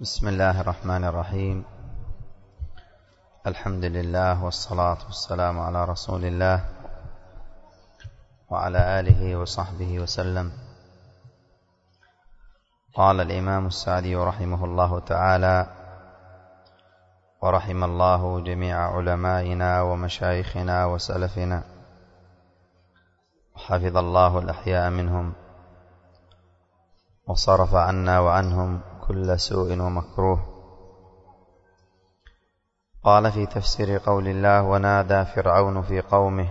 بسم الله الرحمن الرحيم. الحمد لله والصلاة والسلام على رسول الله وعلى آله وصحبه وسلم. قال الإمام السعدي رحمه الله تعالى: ورحم الله جميع علمائنا ومشايخنا وسلفنا، وحفظ الله الأحياء منهم، وصرف عنا وعنهم كل سوء ومكروه. قال في تفسير قول الله: ونادى فرعون في قومه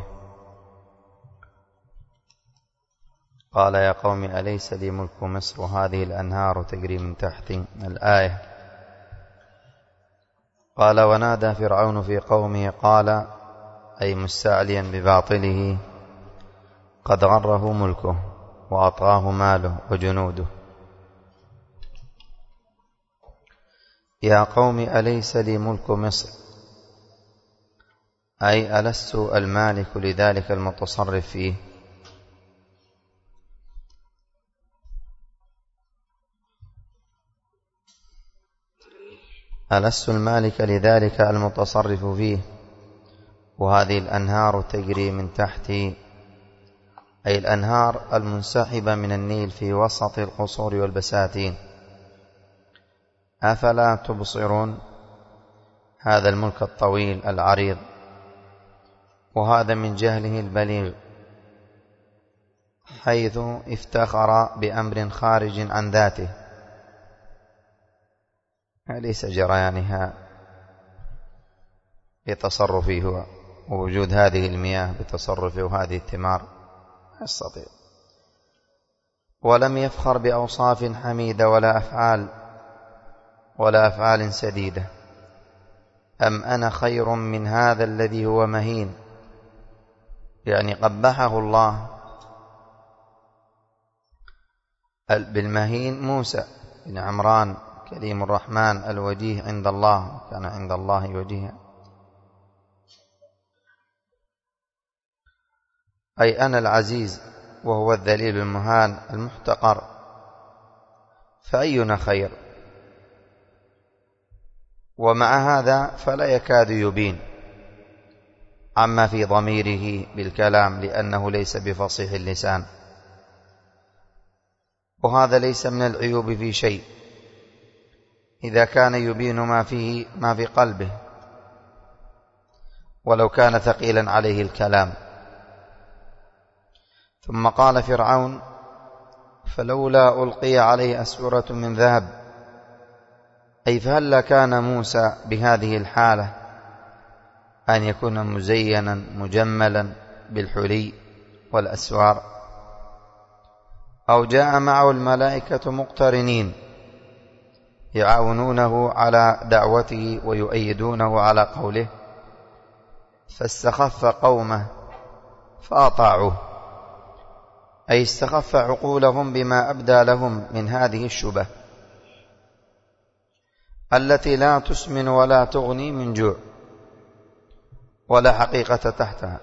قال يا قوم أليس لي ملك مصر وهذه الأنهار تجري من تحتي. الآية. قال: ونادى فرعون في قومه، قال أي مستعليا بباطله: قد غره ملكه وأطغاه ماله وجنوده. يا قوم أليس لي ملك مصر، أي ألست المالك لذلك المتصرف فيه؟ ألست المالك لذلك المتصرف فيه، وهذه الأنهار تجري من تحتي، أي الأنهار المنسحبة من النيل في وسط القصور والبساتين. أفلا تبصرون؟ هذا الملك الطويل العريض، وهذا من جهله البليغ، حيث افتخر بأمر خارج عن ذاته، أليس جريانها بتصرفه ووجود هذه المياه بتصرفه وهذه الثمار؟ يستطيع. ولم يفخر بأوصاف حميدة ولا أفعال سديدة. أم أنا خير من هذا الذي هو مهين؟ يعني قبحه الله بالمهين موسى بن عمران كريم الرحمن الوجيه عند الله، كان عند الله وجيها. أي أنا العزيز وهو الذليل المهان المحتقر، فأينا خير؟ ومع هذا فلا يكاد يبين عما في ضميره بالكلام، لأنه ليس بفصيح اللسان، وهذا ليس من العيوب في شيء إذا كان يبين ما في قلبه، ولو كان ثقيلا عليه الكلام. ثم قال فرعون: فلولا ألقي عليه أسورة من ذهب، أي فهل كان موسى بهذه الحالة أن يكون مزينا مجملا بالحلي والأسوار، أو جاء معه الملائكة مقترنين يعاونونه على دعوته ويؤيدونه على قوله، فاستخف قومه فأطاعوه، أي استخف عقولهم بما أبدى لهم من هذه الشبه التي لا تسمن ولا تغني من جوع ولا حقيقة تحتها،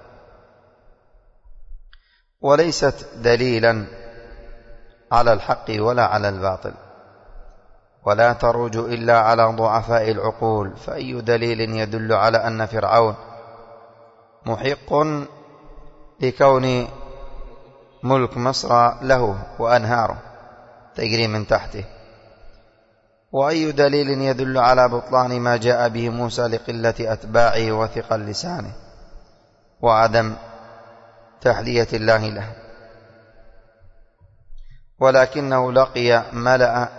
وليست دليلا على الحق ولا على الباطل، ولا تروج إلا على ضعفاء العقول. فأي دليل يدل على أن فرعون محق لكون ملك مصر له وأنهاره تجري من تحته؟ وأي دليل يدل على بطلان ما جاء به موسى لقلة أتباعه وثقل لسانه وعدم تحلية الله له؟ ولكنه لقي ملأ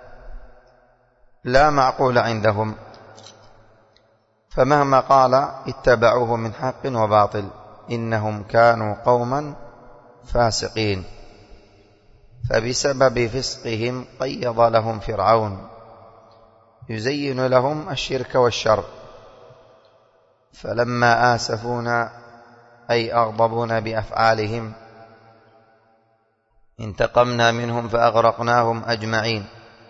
لا معقول عندهم، فمهما قال اتبعوه من حق وباطل، إنهم كانوا قوما فاسقين. فبسبب فسقهم قيض لهم فرعون يزين لهم الشرك والشر، فلما آسفونا أي أغضبونا بأفعالهم انتقمنا منهم فأغرقناهم أجمعين،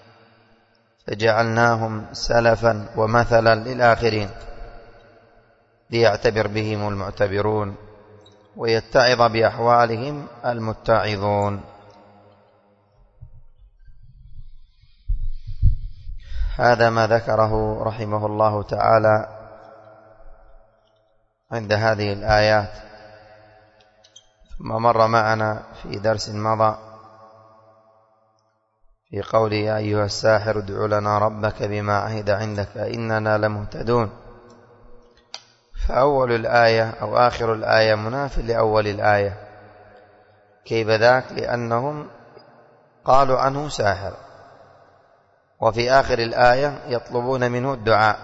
فجعلناهم سلفا ومثلا للآخرين، ليعتبر بهم المعتبرون ويتعظ بأحوالهم المتعظون. هذا ما ذكره رحمه الله تعالى عند هذه الآيات. ثم مر معنا في درس مضى في قوله يا أيها الساحر ادع لنا ربك بما عهد عندك إننا لمهتدون، فأول الآية أو آخر الآية مناف لأول الآية. كيف ذاك؟ لأنهم قالوا عنه ساحر، وفي آخر الآية يطلبون منه الدعاء.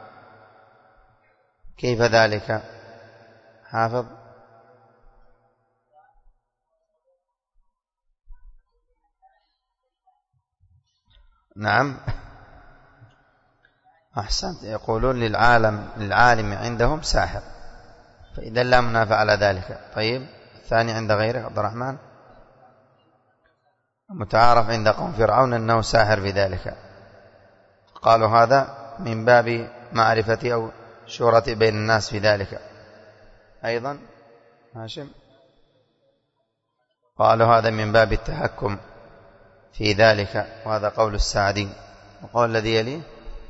كيف ذلك حافظ؟ نعم أحسنت، يقولون للعالم عندهم ساحر، فإذا لا منافع على ذلك. طيب الثاني عند غيره عبد الرحمن؟ متعارف عند قوم فرعون أنه ساحر بذلك، قالوا هذا من باب معرفة أو شورة بين الناس في ذلك. أيضا هاشم قالوا هذا من باب التحكم في ذلك، وهذا قول السعدي. وقول الذي يليه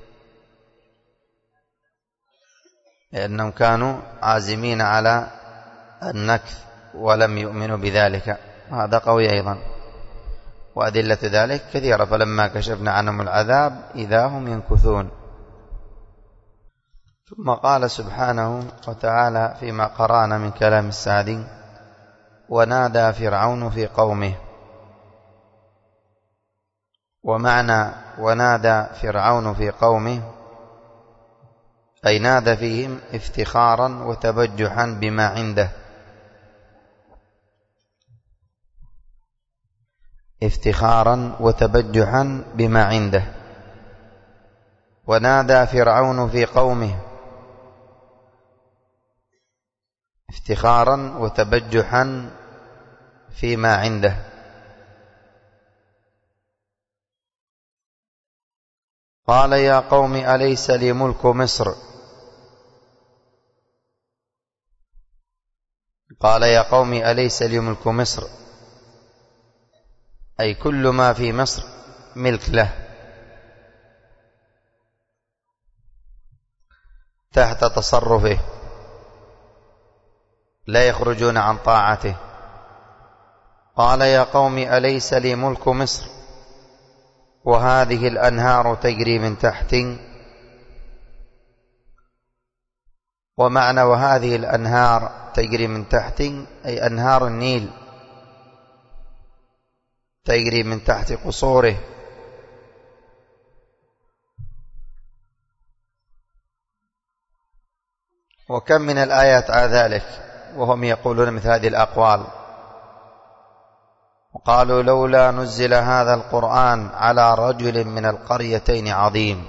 لأنهم كانوا عازمين على النكث ولم يؤمنوا بذلك، وهذا قوي أيضا. وأدلة ذلك كثيرة، فلما كشفنا عنهم العذاب إذا هم ينكثون. ثم قال سبحانه وتعالى فيما قرأنا من كلام السعدي ونادى فرعون في قومه. ومعنى ونادى فرعون في قومه أي نادى فيهم افتخارا وتبجحا بما عنده، افتخارا وتبجحا بما عنده. ونادى فرعون في قومه افتخارا وتبجحا فيما عنده. قال يا قوم أليس لي ملك مصر. قال يا قوم أليس لي ملك مصر أي كل ما في مصر ملك له تحت تصرفه، لا يخرجون عن طاعته. قال يا قوم أليس لي ملك مصر وهذه الأنهار تجري من تحتي. ومعنى وهذه الأنهار تجري من تحتي أي أنهار النيل تجري من تحت قصوره. وكم من الآيات على ذلك وهم يقولون مثل هذه الأقوال. وقالوا لولا نزل هذا القرآن على رجل من القريتين عظيم.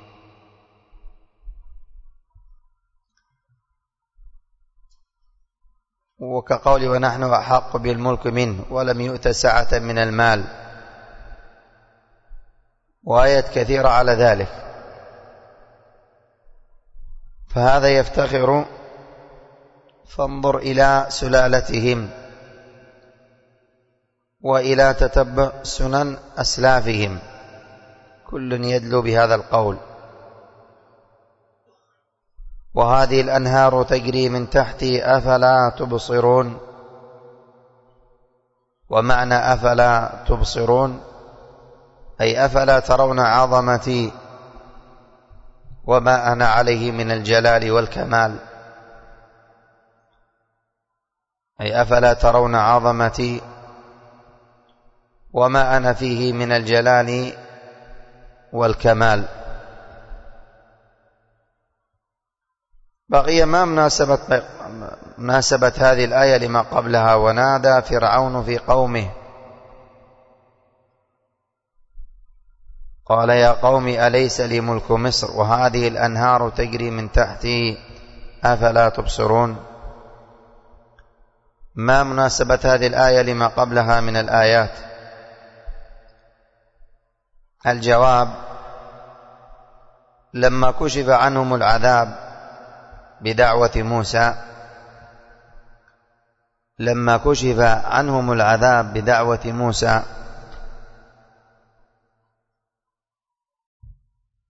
وكقول ونحن أحق بالملك منه ولم يؤت سعة من المال، وآيات كثيرة على ذلك. فهذا يفتخر، فانظر إلى سلالتهم وإلى تتبع سنن أسلافهم، كل يدلو بهذا القول. وهذه الأنهار تجري من تحتي أفلا تبصرون. ومعنى أفلا تبصرون أي أفلا ترون عظمتي وما أنا عليه من الجلال والكمال، أي أفلا ترون عظمتي وما أنا فيه من الجلال والكمال. بقي ما مناسبة هذه الآية لما قبلها ونادى فرعون في قومه. قال يا قوم أليس لي ملك مصر وهذه الأنهار تجري من تحتي أفلا تبصرون. ما مناسبة هذه الآية لما قبلها من الآيات؟ الجواب لما كشف عنهم العذاب بدعوة موسى، لما كشف عنهم العذاب بدعوة موسى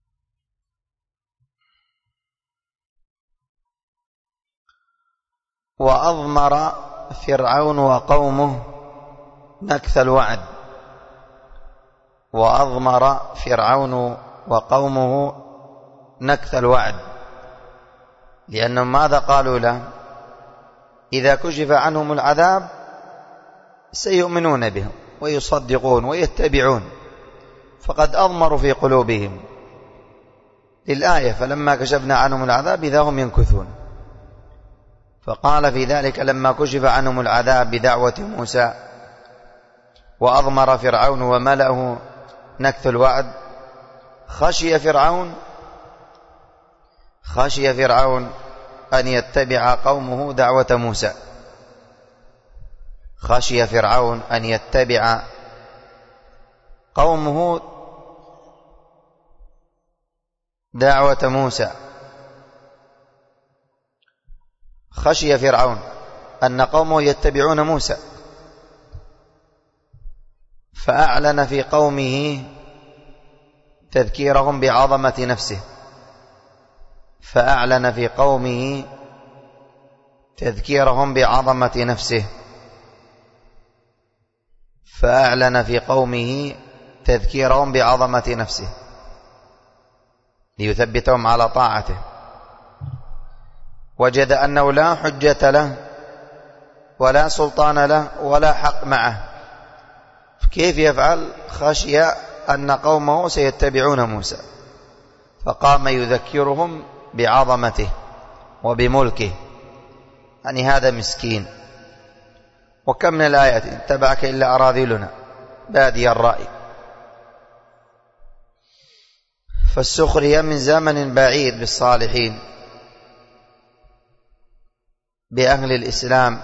وأضمر فرعون وقومه نكث الوعد. وأضمر فرعون وقومه نكث الوعد، لأنهم ماذا قالوا له؟ إذا كشف عنهم العذاب سيؤمنون بهم ويصدقون ويتبعون، فقد أضمروا في قلوبهم للآية فلما كشفنا عنهم العذاب إذا هم ينكثون. فقال في ذلك لما كشف عنهم العذاب بدعوة موسى وأضمر فرعون وملأه نكث الوعد، خشي فرعون أن يتبع قومه دعوة موسى. خشي فرعون أن يتبع قومه دعوة موسى. خشي فرعون أن قومه يتبعون موسى، فأعلن في قومه تذكيرهم بعظمة نفسه. فأعلن في قومه تذكيرهم بعظمة نفسه. فأعلن في قومه تذكيرهم بعظمة نفسه ليثبتهم على طاعته. وجد أنه لا حجة له ولا سلطان له ولا حق معه، كيف يفعل؟ خشي أن قومه سيتبعون موسى، فقام يذكرهم بعظمته وبملكه. يعني هذا مسكين. وكم من الآيات إن تبعك إلا أراذلنا بادي الرأي. فالسخرية من زمن بعيد بالصالحين بأهل الإسلام.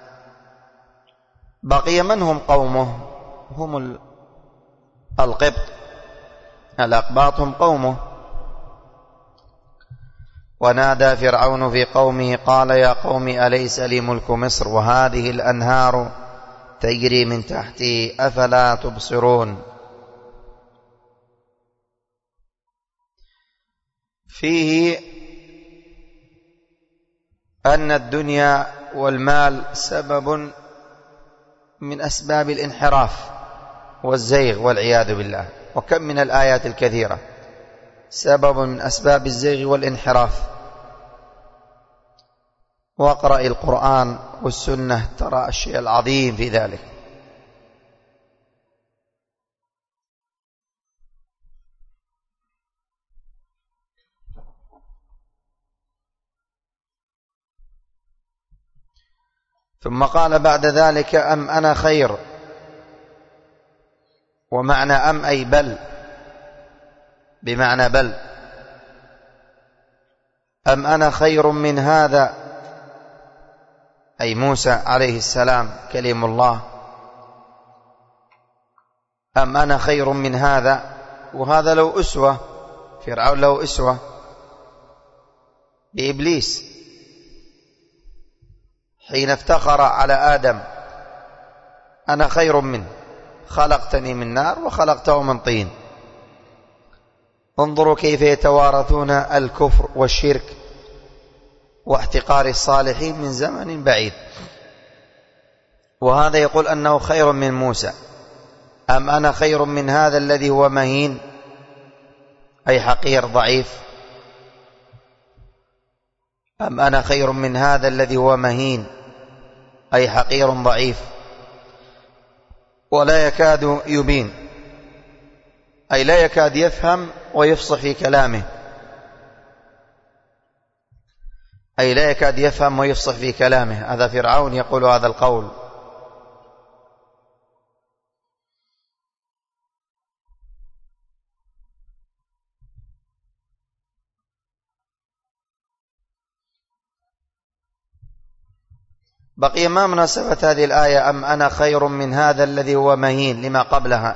بقي من هم قومه؟ هم القبط، الأقباط هم قومه. ونادى فرعون في قومه قال يا قوم أليس لي ملك مصر وهذه الأنهار تجري من تحتي أفلا تبصرون. فيه أن الدنيا والمال سبب من أسباب الانحراف والزيغ والعياذ بالله. وكم من الآيات الكثيرة سبب من أسباب الزيغ والانحراف. واقرأ القرآن والسنة ترى الشيء العظيم في ذلك. ثم قال بعد ذلك أم أنا خير. ومعنى أم أي بل، بمعنى بل. أم أنا خير من هذا، أي موسى عليه السلام كلم الله. أم أنا خير من هذا، وهذا لو أسوة، فرعون له أسوة بإبليس حين افتخر على آدم أنا خير منه خلقتني من نار وخلقته من طين. انظروا كيف يتوارثون الكفر والشرك واحتقار الصالحين من زمن بعيد. وهذا يقول أنه خير من موسى. أم أنا خير من هذا الذي هو مهين، أي حقير ضعيف. أم أنا خير من هذا الذي هو مهين، أي حقير ضعيف ولا يكاد يبين، أي لا يكاد يفهم ويفصح في كلامه، أي لا يكاد يفهم ويفصح في كلامه. هذا فرعون يقول هذا القول. بقي ما مناسبة هذه الآية أم أنا خير من هذا الذي هو مهين لما قبلها؟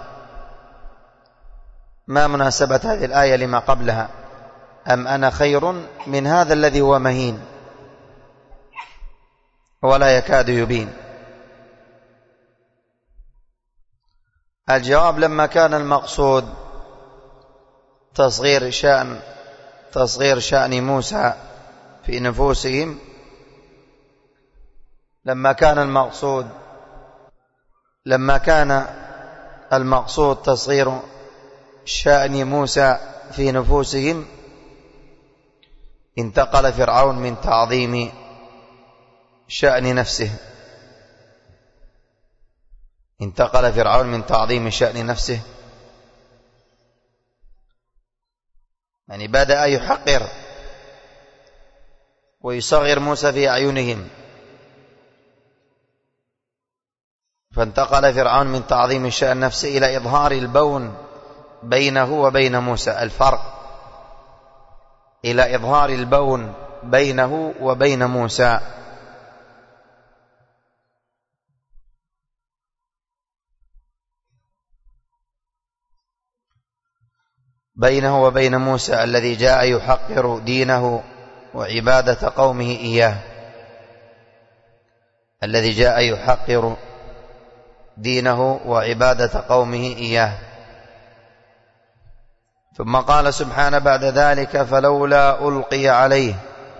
ما مناسبة هذه الآية لما قبلها؟ أم أنا خير من هذا الذي هو مهين ولا يكاد يبين. الجواب لما كان المقصود تصغير شأن موسى في نفوسهم، لما كان المقصود تصغير شأن موسى في نفوسهم، انتقل فرعون من تعظيم شأن نفسه، يعني بدأ يحقر ويصغر موسى في أعينهم، فانتقل فرعون من تعظيم شأن نفسه إلى إظهار البون بينه وبين موسى، الفرق إلى إظهار البون بينه وبين موسى. بينه وبين موسى الذي جاء يحقر دينه وعبادة قومه إياه، الذي جاء يحقر دينه وعبادة قومه إياه. ثم قال سبحانه بعد ذلك: فلولا ألقي عليه.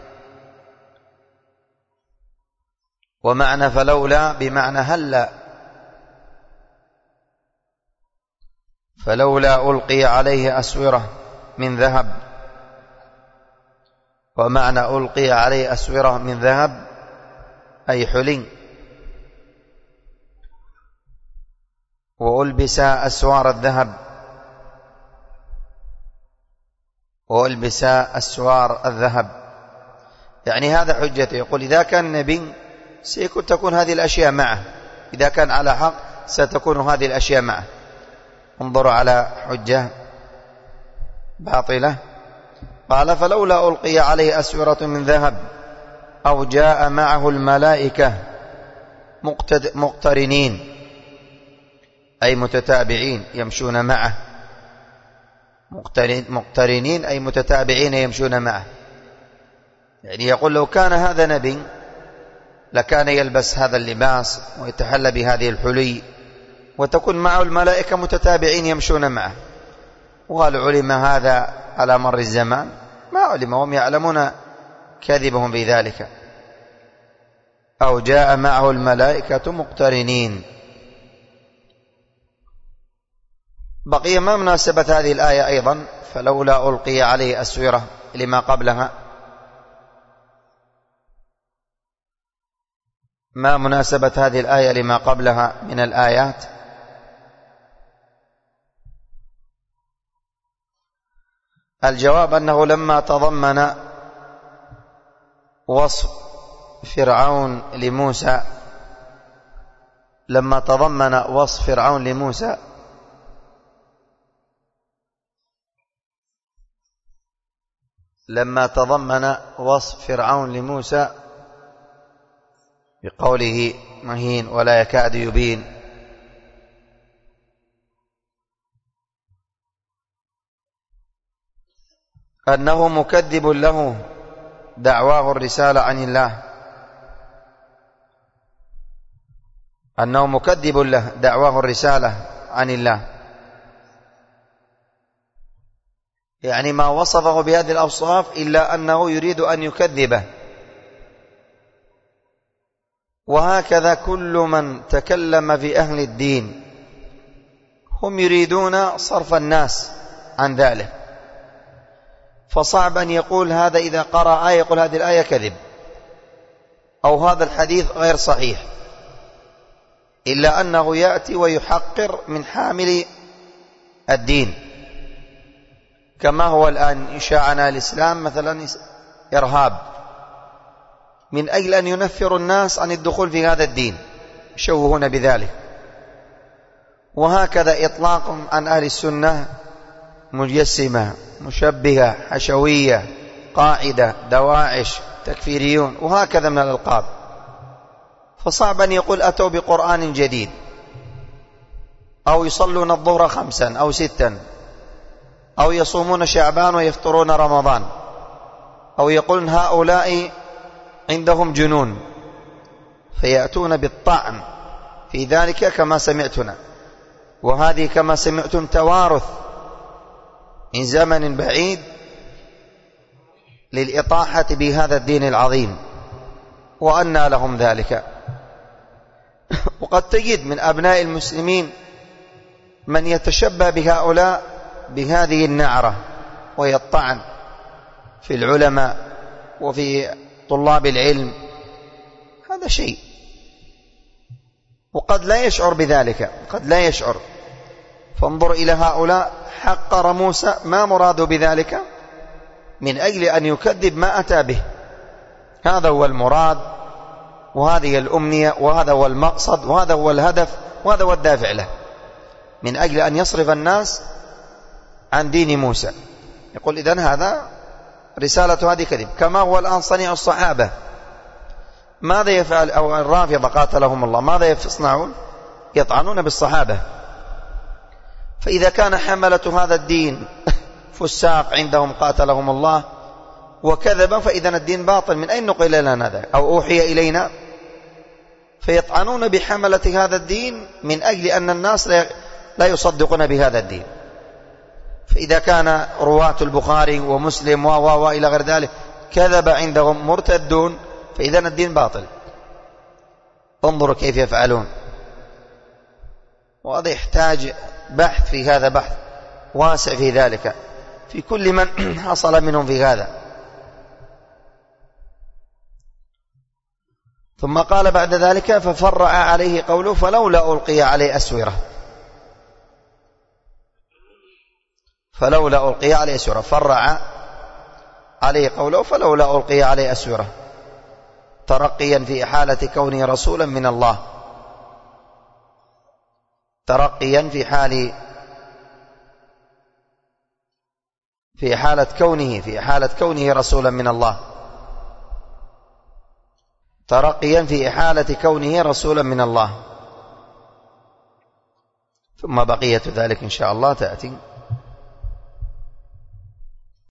ومعنى فلولا بمعنى هلا، فلولا ألقي عليه أسورة من ذهب. ومعنى ألقي عليه أسورة من ذهب أي حلي، وألبس أسوار الذهب، يعني هذا حجته. يقول إذا كان نبي تكون هذه الأشياء معه، إذا كان على حق ستكون هذه الأشياء معه. انظروا على حجة باطلة. قال: فلولا ألقي عليه أسورة من ذهب أو جاء معه الملائكة مقترنين، أي متتابعين يمشون معه. مقترنين أي متتابعين يمشون معه، يعني يقول لو كان هذا نبي لكان يلبس هذا اللباس ويتحلى بهذه الحلي، وتكون معه الملائكة متتابعين يمشون معه. وهل علم هذا على مر الزمان؟ ما علم، هم يعلمون كذبهم بذلك. أو جاء معه الملائكة مقترنين. بقي ما مناسبة هذه الآية أيضا؟ فلولا ألقي عليه أسورة لما قبلها، ما مناسبة هذه الآية لما قبلها من الآيات؟ الجواب أنه لما تضمن وصف فرعون لموسى، لما تضمن وصف فرعون لموسى بقوله مهين ولا يكاد يبين، أنه مكذب له دعواه الرسالة عن الله، أنه مكذب له دعواه الرسالة عن الله، يعني ما وصفه بهذه الأوصاف إلا أنه يريد أن يكذبه. وهكذا كل من تكلم في أهل الدين هم يريدون صرف الناس عن ذلك، فصعب أن يقول هذا إذا قرأ آية يقول هذه الآية كذب أو هذا الحديث غير صحيح، إلا أنه يأتي ويحقر من حامل الدين، كما هو الآن شاعنا الإسلام مثلا إرهاب، من أجل أن ينفر الناس عن الدخول في هذا الدين، يشوهون بذلك. وهكذا إطلاق عن أهل السنة مجسمة، مشبهة، حشوية، قاعدة، دواعش، تكفيريون، وهكذا من الألقاب. فصعب أن يقول أتوا بقرآن جديد، أو يصلون الظهر 5 أو 6، أو يصومون شعبان ويفطرون رمضان، أو يقولون هؤلاء عندهم جنون، فيأتون بالطعن في ذلك كما سمعتنا. وهذه كما سمعتم توارث من زمن بعيد للإطاحة بهذا الدين العظيم، وأنى لهم ذلك. وقد تجد من أبناء المسلمين من يتشبه بهؤلاء بهذه النعرة، وهي الطعن في العلماء وفي طلاب العلم. هذا شيء، وقد لا يشعر بذلك، قد لا يشعر. فانظر إلى هؤلاء، حقر موسى، ما مراده بذلك؟ من أجل أن يكذب ما أتى به. هذا هو المراد، وهذه الأمنية، وهذا هو المقصد، وهذا هو الهدف، وهذا هو الدافع له، من أجل أن يصرف الناس عن دين موسى. يقول إذن هذا رسالة هذه كذب. كما هو الآن صنيع الصحابة، ماذا يفعل؟ أو الرافضة قاتلهم الله، ماذا يصنعون؟ يطعنون بالصحابة. فإذا كان حملة هذا الدين فساق عندهم قاتلهم الله وكذبا، فإذا الدين باطل. من أين نقل لنا ذلك أو أوحي إلينا؟ فيطعنون بحملة هذا الدين من أجل أن الناس لا يصدقون بهذا الدين. فإذا كان رواة البخاري ومسلم وإلى غير ذلك كذب عندهم مرتدون، فإذا الدين باطل. انظروا كيف يفعلون. وهذا يحتاج بحث في هذا، بحث واسع في ذلك، في كل من حصل منهم في هذا. ثم قال بعد ذلك: ففرع عليه قوله: فلولا ألقي عليه أسورة. فلولا ألقي عليه أسورة، فرع عليه قوله: فلولا ألقي عليه أسورة، ترقيا في حالة كونه رسولا من الله، ترقيا في حالة كونه رسولا من الله، ترقيا في حالة كونه رسولا من الله. ثم بقية ذلك إن شاء الله تأتي